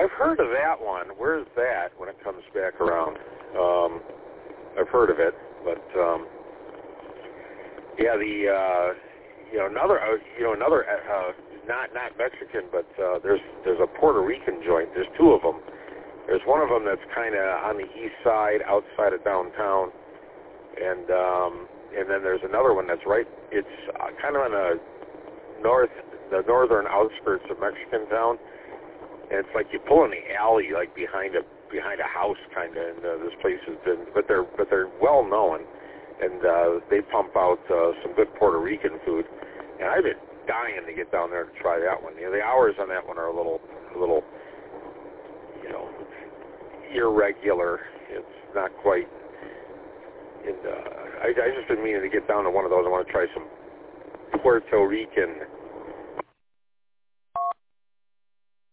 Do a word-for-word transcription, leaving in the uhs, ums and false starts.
I've heard of that one. Where's that when it comes back around? Um, I've heard of it, but um, yeah, the uh, you know another uh, you know another uh, not not Mexican, but uh, there's there's a Puerto Rican joint. There's two of them. There's one of them that's kind of on the east side, outside of downtown, and um, and then there's another one that's right. It's uh, kind of on the north, the northern outskirts of Mexican town, and it's like you pull in the alley, like behind a behind a house, kind of. And uh, this place has been, but they're but they're well known, and uh, they pump out uh, some good Puerto Rican food, and I've been dying to get down there to try that one. You know, the hours on that one are a little a little. You know, irregular. It's not quite. And uh, I, I just been meaning to get down to one of those. I want to try some Puerto Rican